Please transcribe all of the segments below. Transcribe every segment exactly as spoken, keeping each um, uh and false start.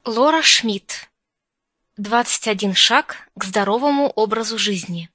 Лора Шмидт. двадцать один шаг к здоровому образу жизни.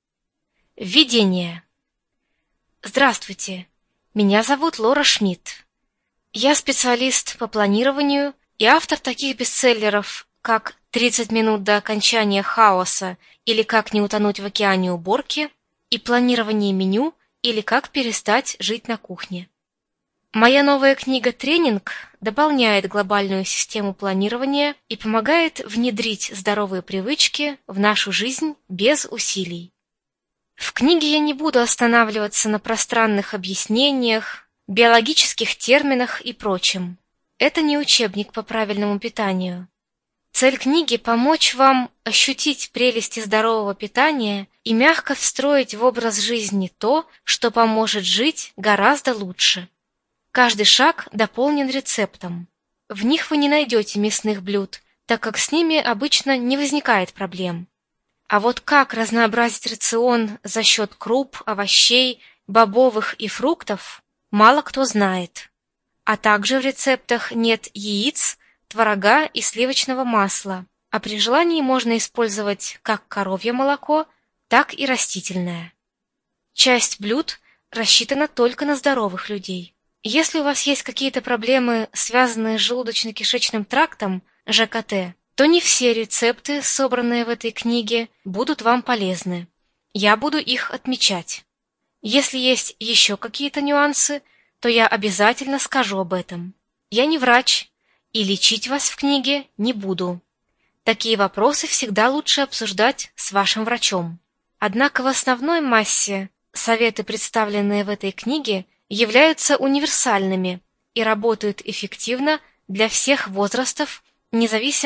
Введение. Здравствуйте, меня зовут Лора Шмидт. Я специалист по планированию и автор таких бестселлеров, как «тридцать минут до окончания хаоса» или «Как не утонуть в океане уборки» и «Планирование меню» или «Как перестать жить на кухне». Моя новая книга-тренинг дополняет глобальную систему планирования и помогает внедрить здоровые привычки в нашу жизнь без усилий. В книге я не буду останавливаться на пространных объяснениях, биологических терминах и прочем. Это не учебник по правильному питанию. Цель книги – помочь вам ощутить прелести здорового питания и мягко встроить в образ жизни то, что поможет жить гораздо лучше. Каждый шаг дополнен рецептом. В них вы не найдете мясных блюд, так как с ними обычно не возникает проблем. А вот как разнообразить рацион за счет круп, овощей, бобовых и фруктов, мало кто знает. А также в рецептах нет яиц, творога и сливочного масла, а при желании можно использовать как коровье молоко, так и растительное. Часть блюд рассчитана только на здоровых людей. Если у вас есть какие-то проблемы, связанные с желудочно-кишечным трактом, жэ ка тэ, то не все рецепты, собранные в этой книге, будут вам полезны. Я буду их отмечать. Если есть еще какие-то нюансы, то я обязательно скажу об этом. Я не врач, и лечить вас в книге не буду. Такие вопросы всегда лучше обсуждать с вашим врачом. Однако в основной массе советы, представленные в этой книге, являются универсальными и работают эффективно для всех возрастов, независимо